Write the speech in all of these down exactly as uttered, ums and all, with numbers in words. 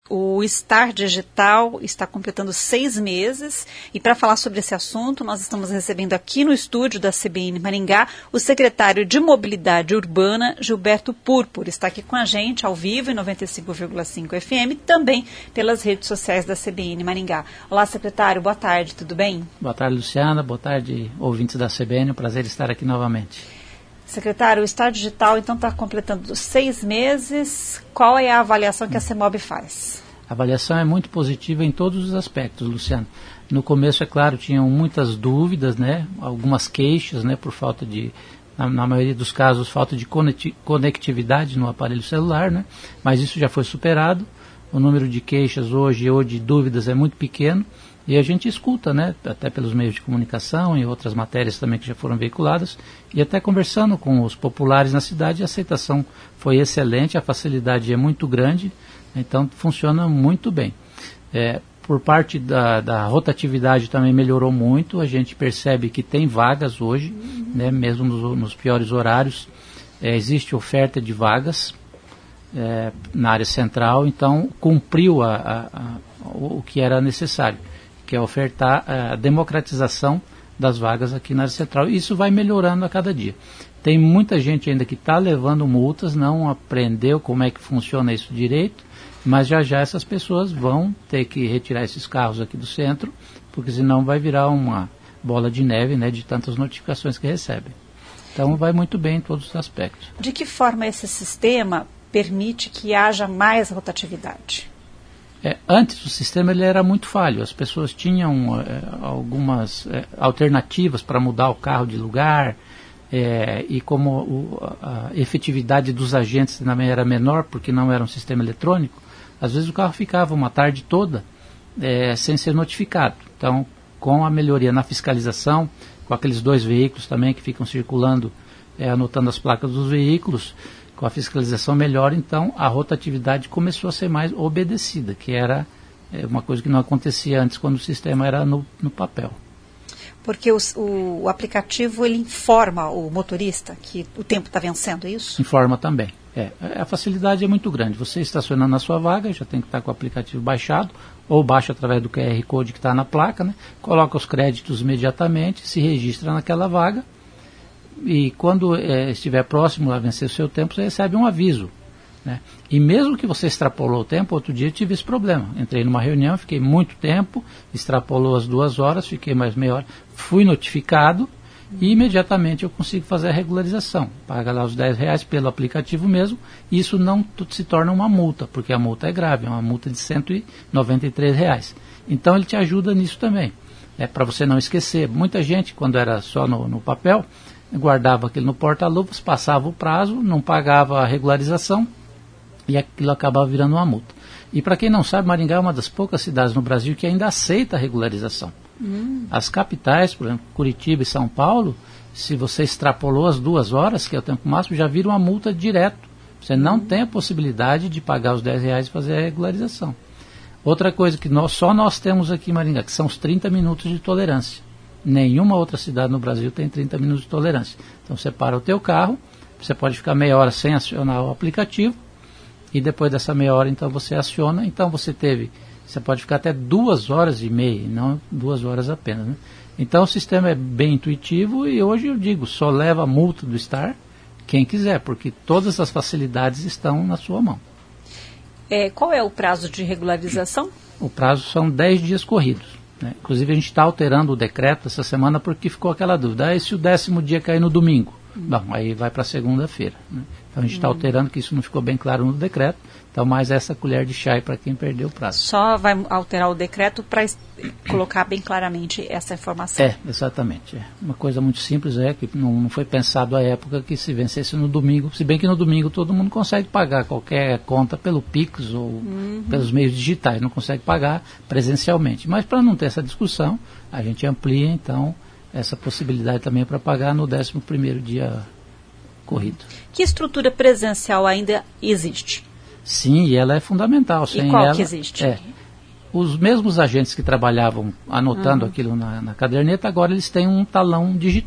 O Estar Digital está completando seis meses e para falar sobre esse assunto nós estamos recebendo aqui no estúdio da C B N Maringá o secretário de Mobilidade Urbana, Gilberto Púrpura. Está aqui com a gente ao vivo em noventa e cinco vírgula cinco F M, também pelas redes sociais da C B N Maringá. Olá, secretário, boa tarde, tudo bem? Boa tarde, Luciana, boa tarde, ouvintes da C B N, é um prazer estar aqui novamente. Secretário, o Estar Digital então está completando seis meses. Qual é a avaliação que a CEMOB faz? A avaliação é muito positiva em todos os aspectos, Luciano. No começo, é claro, tinham muitas dúvidas, né? Algumas queixas, né? Por falta de, na, na maioria dos casos, falta de conectividade no aparelho celular, né? Mas isso já foi superado. O número de queixas hoje ou de dúvidas é muito pequeno. E a gente escuta, né, até pelos meios de comunicação e outras matérias também que já foram veiculadas, e até conversando com os populares na cidade, a aceitação foi excelente, a facilidade é muito grande, então funciona muito bem. É, por parte da, da rotatividade também melhorou muito, a gente percebe que tem vagas hoje, uhum. né, mesmo nos, nos piores horários, é, existe oferta de vagas é, na área central, então cumpriu a, a, a, o que era necessário, que é ofertar a democratização das vagas aqui na área central. E isso vai melhorando a cada dia. Tem muita gente ainda que está levando multas, não aprendeu como é que funciona isso direito, mas já já essas pessoas vão ter que retirar esses carros aqui do centro, porque senão vai virar uma bola de neve, né, de tantas notificações que recebem. Então vai muito bem em todos os aspectos. De que forma esse sistema permite que haja mais rotatividade? É, antes o sistema ele era muito falho, as pessoas tinham é, algumas é, alternativas para mudar o carro de lugar, é, e como o, a efetividade dos agentes também era menor, porque não era um sistema eletrônico, às vezes o carro ficava uma tarde toda é, sem ser notificado. Então, com a melhoria na fiscalização, com aqueles dois veículos também que ficam circulando, é, anotando as placas dos veículos, com a fiscalização melhor, então a rotatividade começou a ser mais obedecida, que era é, uma coisa que não acontecia antes quando o sistema era no, no papel. Porque os, o, o aplicativo ele informa o motorista que o tempo está vencendo, é isso? Informa também. É, a facilidade é muito grande. Você estacionando na sua vaga, já tem que estar com o aplicativo baixado, ou baixa através do Q R Code que está na placa, né? Coloca os créditos imediatamente, se registra naquela vaga, e quando é, estiver próximo a vencer o seu tempo, você recebe um aviso, né? E mesmo que você extrapolou o tempo, outro dia eu tive esse problema. Entrei numa reunião, fiquei muito tempo, extrapolou as duas horas, fiquei mais meia hora, fui notificado e imediatamente eu consigo fazer a regularização. Paga lá os dez reais pelo aplicativo mesmo, e isso não se torna uma multa, porque a multa é grave, é uma multa de cento e noventa e três reais. Então ele te ajuda nisso também, é para você não esquecer. Muita gente, quando era só no, no papel, guardava aquilo no porta-luvas, passava o prazo, não pagava a regularização e aquilo acabava virando uma multa. E para quem não sabe, Maringá é uma das poucas cidades no Brasil que ainda aceita a regularização. Hum. As capitais, por exemplo, Curitiba e São Paulo, se você extrapolou as duas horas, que é o tempo máximo, já vira uma multa direto. Você não hum. tem a possibilidade de pagar os dez reais e fazer a regularização. Outra coisa que nós, só nós temos aqui em Maringá, que são os trinta minutos de tolerância. Nenhuma outra cidade no Brasil tem trinta minutos de tolerância. Então você para o teu carro, você pode ficar meia hora sem acionar o aplicativo, e depois dessa meia hora então você aciona, então você teve, você pode ficar até duas horas e meia, não duas horas apenas, né? Então o sistema é bem intuitivo e hoje eu digo, só leva a multa do Estar quem quiser, porque todas as facilidades estão na sua mão. É, qual é o prazo de regularização? O prazo são dez dias corridos. Né? Inclusive a gente está alterando o decreto essa semana porque ficou aquela dúvida, ah, e se o décimo dia cair no domingo? Hum. Bom, aí vai para segunda-feira. Né? Então a gente está hum. alterando, que isso não ficou bem claro no decreto, então mais essa colher de chá para quem perdeu o prazo. Só vai alterar o decreto para colocar bem claramente essa informação. É, exatamente. É. Uma coisa muito simples é que não, não foi pensado à época que se vencesse no domingo, se bem que no domingo todo mundo consegue pagar qualquer conta pelo Pix ou uhum. pelos meios digitais, não consegue pagar presencialmente. Mas para não ter essa discussão, a gente amplia então essa possibilidade também para pagar no décimo primeiro dia corrido. Que estrutura presencial ainda existe? Sim, e ela é fundamental. Sem e qual ela, que existe? É, os mesmos agentes que trabalhavam anotando uhum. aquilo na, na caderneta, agora eles têm um talão digital.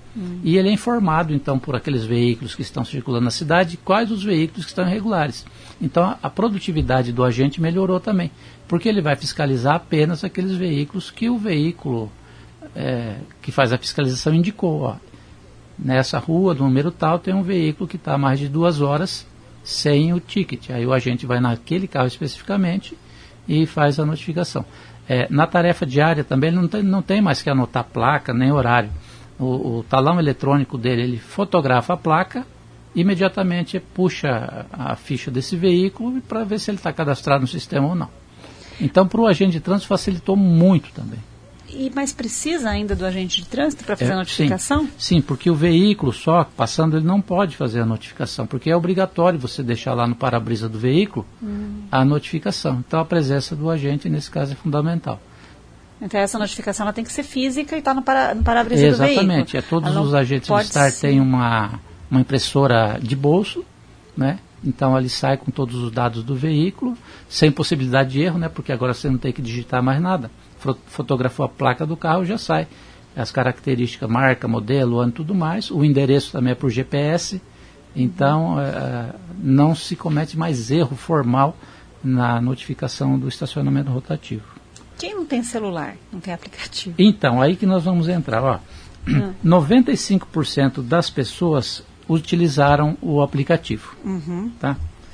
Hum. E ele é informado, então, por aqueles veículos que estão circulando na cidade, quais os veículos que estão irregulares. Então, a, a produtividade do agente melhorou também, porque ele vai fiscalizar apenas aqueles veículos que o veículo é, que faz a fiscalização indicou. Ó, nessa rua, do número tal, tem um veículo que está há mais de duas horas sem o ticket. Aí o agente vai naquele carro especificamente e faz a notificação. É, na tarefa diária também, ele não tem, não tem mais que anotar placa nem horário. O, o talão eletrônico dele, ele fotografa a placa, imediatamente puxa a, a ficha desse veículo para ver se ele está cadastrado no sistema ou não. Então, para o agente de trânsito facilitou muito também. E, mas precisa ainda do agente de trânsito para fazer é, a notificação? Sim, sim, porque o veículo só passando, ele não pode fazer a notificação, porque é obrigatório você deixar lá no para-brisa do veículo hum. a notificação. Então, a presença do agente, nesse caso, é fundamental. Então, essa notificação ela tem que ser física e está no, para, no para-brisa do veículo. Exatamente. É, todos os agentes do STAR têm uma, uma impressora de bolso, né? Então, ali sai com todos os dados do veículo, sem possibilidade de erro, né? Porque agora você não tem que digitar mais nada. Fotografou a placa do carro, já sai. As características, marca, modelo, ano e tudo mais. O endereço também é por G P S. Então, uhum. é, não se comete mais erro formal na notificação do estacionamento rotativo. Quem não tem celular, não tem aplicativo? Então, aí que nós vamos entrar. Ó. Hum. noventa e cinco por cento das pessoas utilizaram o aplicativo. Uhum. Tá?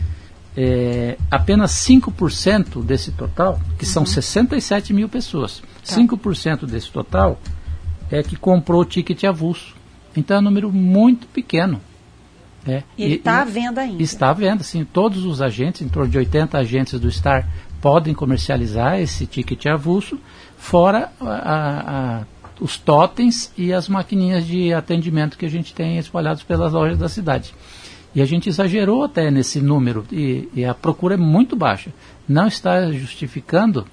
É, apenas cinco por cento desse total, que uhum. são sessenta e sete mil pessoas, tá. cinco por cento desse total é que comprou o ticket avulso. Então é um número muito pequeno. É. E ele está à venda ainda? Está à venda, sim. Todos os agentes, em torno de oitenta agentes do STAR, podem comercializar esse ticket avulso, fora a, a, a, os totens e as maquininhas de atendimento que a gente tem espalhados pelas lojas da cidade. E a gente exagerou até nesse número, e, e a procura é muito baixa. Não está justificando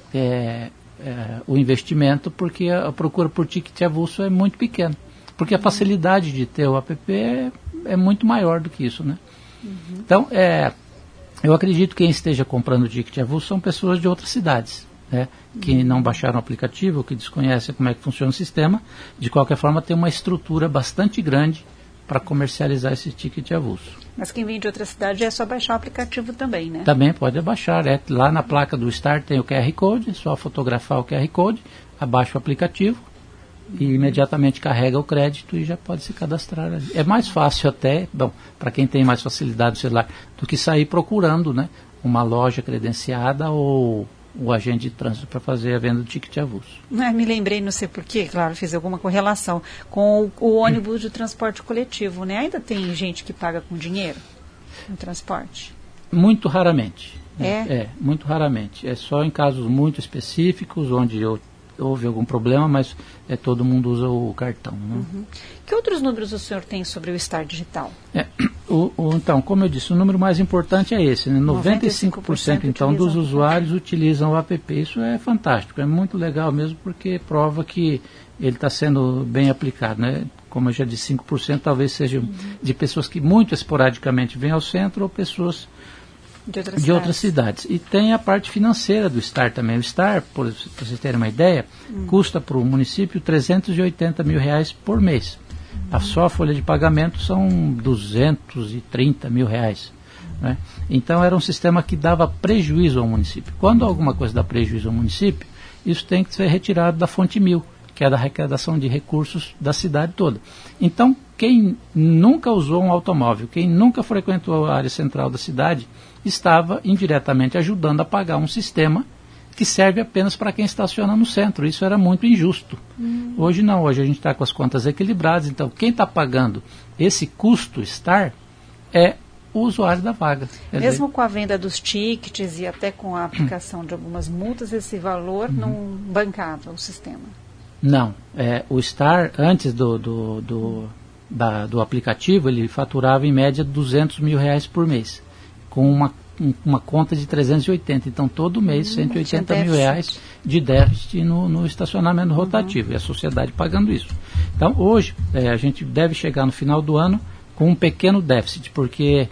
é, é, o investimento, porque a, a procura por ticket avulso é muito pequena. Porque a facilidade de ter o app é, é muito maior do que isso, né? Uhum. Então, é, eu acredito que quem esteja comprando o ticket avulso são pessoas de outras cidades, né? Que não baixaram o aplicativo, que desconhecem como é que funciona o sistema. De qualquer forma, tem uma estrutura bastante grande para comercializar esse ticket avulso. Mas quem vem de outra cidade é só baixar o aplicativo também, né? Também pode baixar. É, lá na placa do STAR tem o Q R Code, só fotografar o Q R Code, abaixa o aplicativo e imediatamente carrega o crédito e já pode se cadastrar ali. É mais fácil até, bom, para quem tem mais facilidade no celular, do que sair procurando, né, uma loja credenciada ou o agente de trânsito para fazer a venda do ticket avulso. É, me lembrei, não sei porquê, claro, fiz alguma correlação com o, o ônibus de transporte coletivo, né? Ainda tem gente que paga com dinheiro no transporte? Muito raramente. É? É, muito raramente. É só em casos muito específicos, onde eu, houve algum problema, mas é, todo mundo usa o cartão. Né? Uhum. Que outros números o senhor tem sobre o STAR digital? É, o, o, então, como eu disse, o número mais importante é esse, né? noventa e cinco por cento então, dos usuários utilizam o app. Isso é fantástico, é muito legal mesmo, porque prova que ele está sendo bem aplicado, né? Como eu já disse, cinco por cento talvez sejam uhum. de pessoas que muito esporadicamente vêm ao centro ou pessoas de outras, de outras cidades. E tem a parte financeira do STAR também. O STAR, para vocês terem uma ideia, uhum. custa para o município trezentos e oitenta mil reais por mês. A só folha de pagamento são duzentos e trinta mil reais. Né? Então era um sistema que dava prejuízo ao município. Quando alguma coisa dá prejuízo ao município, isso tem que ser retirado da fonte mil, que é da arrecadação de recursos da cidade toda. Então, quem nunca usou um automóvel, quem nunca frequentou a área central da cidade, estava indiretamente ajudando a pagar um sistema que serve apenas para quem estaciona no centro. Isso era muito injusto. Hum. Hoje não, hoje a gente está com as contas equilibradas, então quem está pagando esse custo STAR é o usuário da vaga. Quer Mesmo dizer, com a venda dos tickets e até com a aplicação de algumas multas, esse valor uhum. não bancava o sistema? Não. É, o STAR, antes do, do, do, da, do aplicativo, ele faturava em média duzentos mil reais por mês, com uma uma conta de trezentos e oitenta, então todo mês cento e oitenta mil reais de déficit no, no estacionamento rotativo, uhum. e a sociedade pagando isso. Então hoje é, a gente deve chegar no final do ano com um pequeno déficit, porque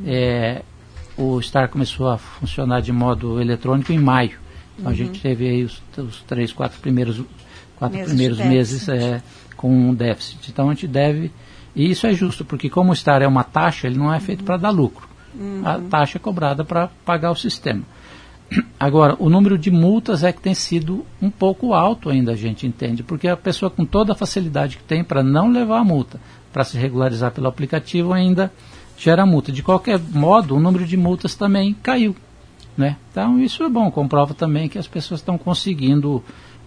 é, o STAR começou a funcionar de modo eletrônico em maio, então uhum. a gente teve aí os, os três, quatro primeiros, quatro meses primeiros de meses é, com um déficit. Então a gente deve, e isso é justo, porque como o Star é uma taxa, ele não é feito uhum. para dar lucro. Uhum. A taxa é cobrada para pagar o sistema. Agora, o número de multas é que tem sido um pouco alto ainda, a gente entende, porque a pessoa com toda a facilidade que tem para não levar a multa, para se regularizar pelo aplicativo, ainda gera multa. De qualquer modo, o número de multas também caiu, né? Então, isso é bom, comprova também que as pessoas estão conseguindo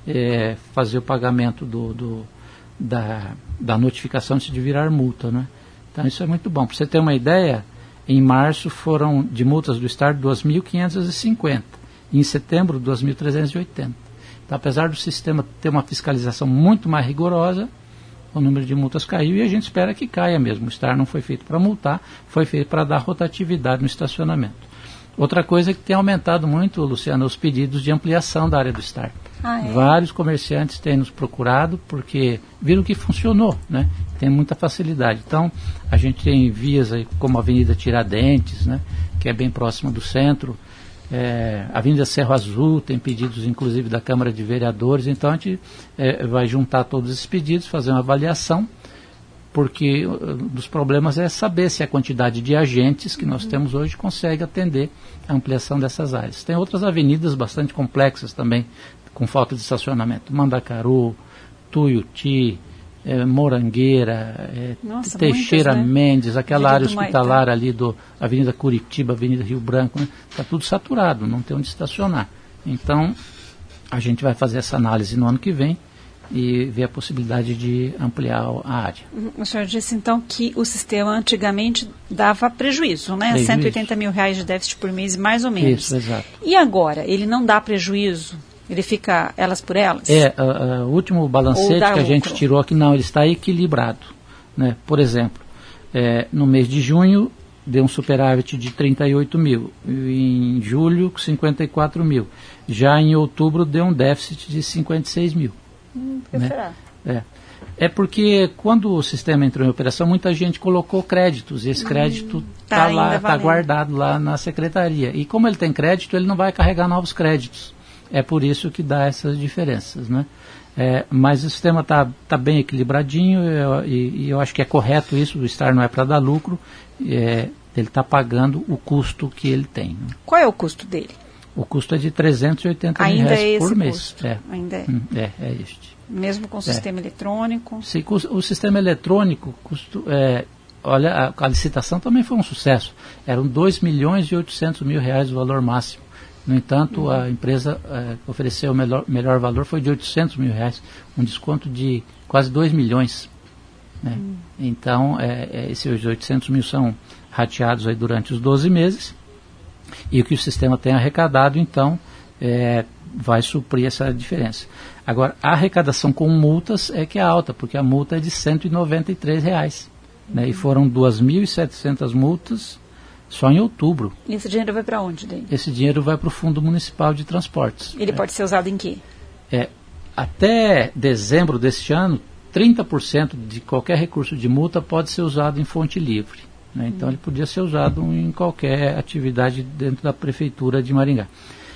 é, fazer o pagamento do, do, da, da notificação de virar multa, né? Então, isso é muito bom. Para você ter uma ideia, em março foram de multas do Star duas mil quinhentas e cinquenta, e em setembro duas mil trezentas e oitenta. Então, apesar do sistema ter uma fiscalização muito mais rigorosa, o número de multas caiu e a gente espera que caia mesmo. O Star não foi feito para multar, foi feito para dar rotatividade no estacionamento. Outra coisa que tem aumentado muito, Luciana, os pedidos de ampliação da área do Star. Ah, é? Vários comerciantes têm nos procurado porque viram que funcionou, né? Tem muita facilidade. Então, a gente tem vias aí como a Avenida Tiradentes, né? Que é bem próxima do centro. É, a Avenida Cerro Azul tem pedidos inclusive da Câmara de Vereadores. Então, a gente é, vai juntar todos esses pedidos, fazer uma avaliação, porque um dos problemas é saber se a quantidade de agentes que nós uhum. temos hoje consegue atender a ampliação dessas áreas. Tem outras avenidas bastante complexas também, com falta de estacionamento. Mandacaru, Tuiuti, é, Morangueira, é, Nossa, Teixeira muitas, né? Mendes, aquela área hospitalar ali do Avenida Curitiba, Avenida Rio Branco, está né? tudo saturado, não tem onde estacionar. Então, a gente vai fazer essa análise no ano que vem e ver a possibilidade de ampliar a área. O senhor disse então que o sistema antigamente dava prejuízo, né? Prejuízo. cento e oitenta mil reais de déficit por mês, mais ou menos. Isso, exato. E agora, ele não dá prejuízo? Ele fica elas por elas? É, a, a, o último balancete que a lucro. gente tirou aqui, não, ele está equilibrado, né? Por exemplo, é, no mês de junho deu um superávit de trinta e oito mil, em julho cinquenta e quatro mil, já em outubro deu um déficit de cinquenta e seis mil. Hum, por que né? será? É. é porque quando o sistema entrou em operação, muita gente colocou créditos, e esse hum, crédito está tá lá, está guardado lá na secretaria. E como ele tem crédito, ele não vai carregar novos créditos. É por isso que dá essas diferenças, né? É, mas o sistema está tá bem equilibradinho eu, e, e eu acho que é correto isso. O Star não é para dar lucro, é, ele está pagando o custo que ele tem. Né? Qual é o custo dele? O custo é de trezentos e oitenta mil reais é por mês. Custo. É. Ainda é? É, é este. Mesmo com o sistema é. eletrônico? Sim, o sistema eletrônico, custo, é, olha, a, a licitação também foi um sucesso. Eram dois milhões e oitocentos mil reais o valor máximo. No entanto, uhum. a empresa eh, ofereceu o melhor, melhor valor, foi de oitocentos mil reais, um desconto de quase dois milhões. Né? Uhum. Então, eh, eh, esses oitocentos mil são rateados aí durante os doze meses, e o que o sistema tem arrecadado, então, eh, vai suprir essa diferença. Agora, a arrecadação com multas é que é alta, porque a multa é de cento e noventa e três reais. Uhum. Né? E foram duas mil e setecentas multas só em outubro. E esse dinheiro vai para onde daí? Esse dinheiro vai para o Fundo Municipal de Transportes. Ele é. pode ser usado em quê? É, até dezembro deste ano, trinta por cento de qualquer recurso de multa pode ser usado em fonte livre. Né? Então, hum. ele podia ser usado em qualquer atividade dentro da Prefeitura de Maringá.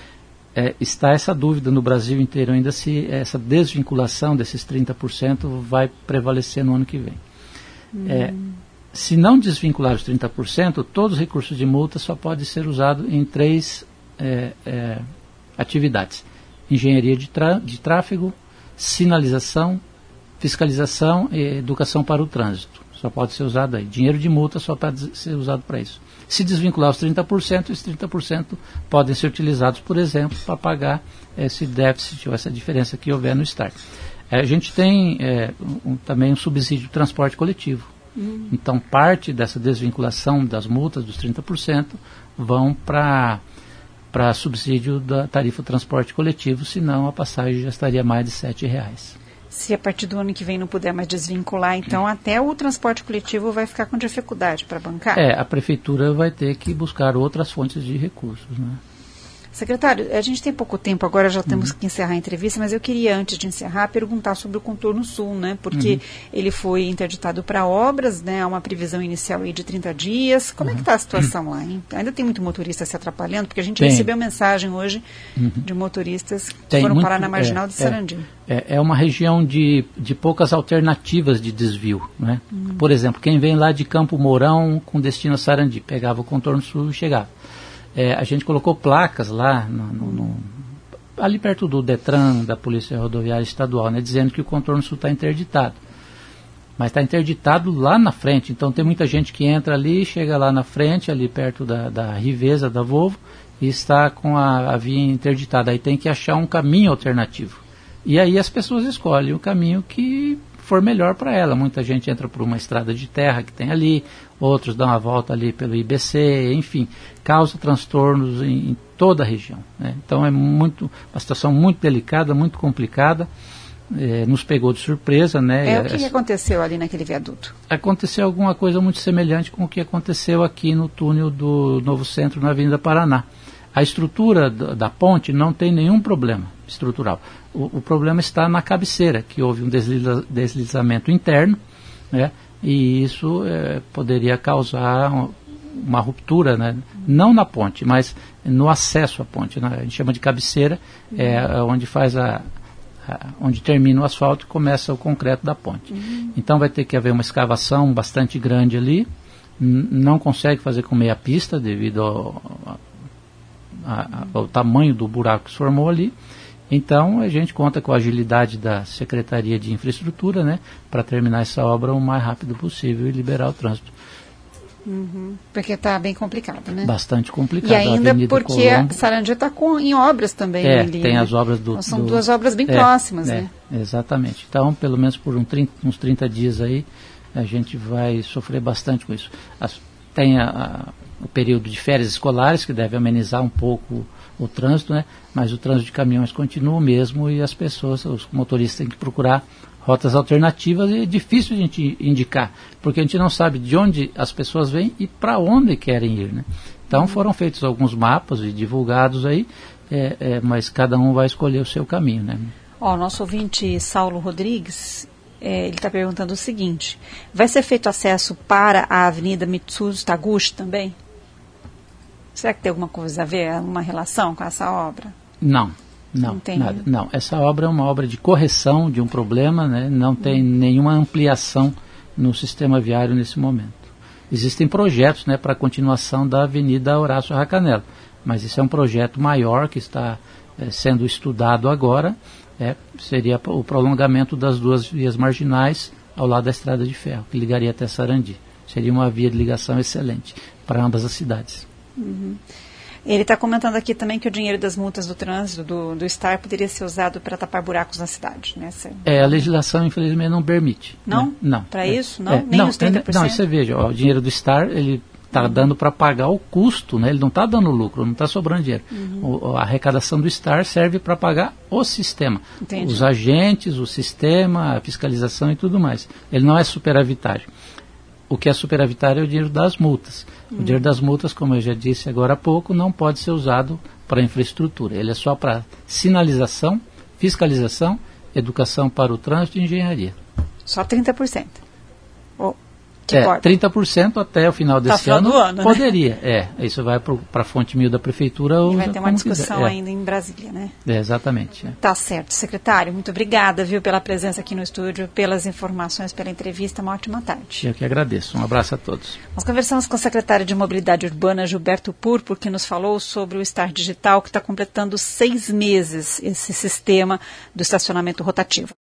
É, está essa dúvida no Brasil inteiro ainda se essa desvinculação desses trinta por cento vai prevalecer no ano que vem. Hum. É, Se não desvincular os trinta por cento, todos os recursos de multa só podem ser usados em três é, é, atividades. Engenharia de, de tráfego, sinalização, fiscalização e educação para o trânsito. Só pode ser usado aí. Dinheiro de multa só pode ser usado para isso. Se desvincular os trinta por cento, esses trinta por cento podem ser utilizados, por exemplo, para pagar esse déficit ou essa diferença que houver no Star. É, a gente tem é, um, também um subsídio de transporte coletivo. Hum. Então, parte dessa desvinculação das multas, dos trinta por cento, vão para para subsídio da tarifa transporte coletivo, senão a passagem já estaria mais de sete reais. Se a partir do ano que vem não puder mais desvincular, então até o transporte coletivo vai ficar com dificuldade para bancar? É, a prefeitura vai ter que buscar outras fontes de recursos, né? Secretário, a gente tem pouco tempo agora, já temos uhum. que encerrar a entrevista, mas eu queria, antes de encerrar, perguntar sobre o contorno sul, né? Porque uhum. ele foi interditado para obras, né? Há uma previsão inicial aí de trinta dias. Como uhum. é que está a situação uhum. lá, hein? Ainda tem muito motorista se atrapalhando, porque a gente tem. recebeu mensagem hoje uhum. de motoristas que tem foram muito, parar na marginal é, de Sarandi. É, é uma região de, de poucas alternativas de desvio, né? Uhum. Por exemplo, quem vem lá de Campo Mourão com destino a Sarandi, pegava o contorno sul e chegava. É, a gente colocou placas lá, no, no, no, ali perto do Detran, da Polícia Rodoviária Estadual, né, dizendo que o contorno sul está interditado. Mas está interditado lá na frente, então tem muita gente que entra ali, chega lá na frente, ali perto da, da Riveza, da Volvo, e está com a, a via interditada. Aí tem que achar um caminho alternativo. E aí as pessoas escolhem o caminho que for melhor para ela. Muita gente entra por uma estrada de terra que tem ali, outros dão uma volta ali pelo I B C, enfim, causa transtornos em, em toda a região, né? Então é muito, uma situação muito delicada, muito complicada, é, nos pegou de surpresa, né? É, o que, que aconteceu ali naquele viaduto? Aconteceu alguma coisa muito semelhante com o que aconteceu aqui no túnel do Novo Centro, na Avenida Paraná. A estrutura da, da ponte não tem nenhum problema estrutural. O, o problema está na cabeceira, que houve um desliza, deslizamento interno, né? E isso é, poderia causar uma, uma ruptura, né? Não na ponte, mas no acesso à ponte, né? A gente chama de cabeceira, uhum. é onde faz a, a, onde termina o asfalto e começa o concreto da ponte. Uhum. Então vai ter que haver uma escavação bastante grande ali, n- não consegue fazer com meia pista devido ao, a, a, ao tamanho do buraco que se formou ali. Então, a gente conta com a agilidade da Secretaria de Infraestrutura, né, para terminar essa obra o mais rápido possível e liberar o trânsito. Uhum, porque está bem complicado, né? Bastante complicado. E ainda porque a Sarandi está em obras também. É, ali, tem né? as obras do... Então, são do, duas obras bem é, próximas, é, né? Exatamente. Então, pelo menos por um trinta, uns trinta dias aí, a gente vai sofrer bastante com isso. As, tem a, a, o período de férias escolares, que deve amenizar um pouco o trânsito, né? Mas o trânsito de caminhões continua o mesmo e as pessoas, os motoristas têm que procurar rotas alternativas e é difícil a gente indicar, porque a gente não sabe de onde as pessoas vêm e para onde querem ir, né? Então foram feitos alguns mapas e divulgados aí, é, é, mas cada um vai escolher o seu caminho, né? Ó, nosso ouvinte Saulo Rodrigues, é, ele está perguntando o seguinte: vai ser feito acesso para a Avenida Mitsubishi Taguchi também? Será que tem alguma coisa a ver, alguma relação com essa obra? Não, não, não tem nada. Não, essa obra é uma obra de correção de um problema, né? Não tem hum. nenhuma ampliação no sistema viário nesse momento. Existem projetos, né, para a continuação da Avenida Horácio Racanello, mas isso é um projeto maior que está é, sendo estudado agora, é, seria o prolongamento das duas vias marginais ao lado da Estrada de Ferro, que ligaria até Sarandi. Seria uma via de ligação excelente para ambas as cidades. Uhum. Ele está comentando aqui também que o dinheiro das multas do trânsito do, do STAR poderia ser usado para tapar buracos na cidade, né? Você... É, a legislação infelizmente não permite. Não? Né? Não. Para é, isso? Não? É, Nem não, os trinta por cento? Não, você veja, ó, o dinheiro do STAR, ele está uhum. dando para pagar o custo, né? Ele não está dando lucro, não está sobrando dinheiro. Uhum. O, a arrecadação do STAR serve para pagar o sistema. Entendi. Os agentes, o sistema, a fiscalização e tudo mais. Ele não é superavitário. O que é superavitário é o dinheiro das multas. Hum. O dinheiro das multas, como eu já disse agora há pouco, não pode ser usado para infraestrutura. Ele é só para sinalização, fiscalização, educação para o trânsito e engenharia. Só trinta por cento? Oh, que é, corta? trinta por cento até o final desse tá ano, ano poderia. Né? É, isso vai para a fonte mil da prefeitura. E ou vai ter uma discussão é. ainda em Brasília, né? É, exatamente. É. Tá certo. Secretário, muito obrigada, viu, pela presença aqui no estúdio, pelas informações, pela entrevista. Uma ótima tarde. Eu que agradeço. Um abraço a todos. Nós conversamos com o secretário de Mobilidade Urbana, Gilberto Purpur, que nos falou sobre o STAR Digital, que está completando seis meses esse sistema do estacionamento rotativo.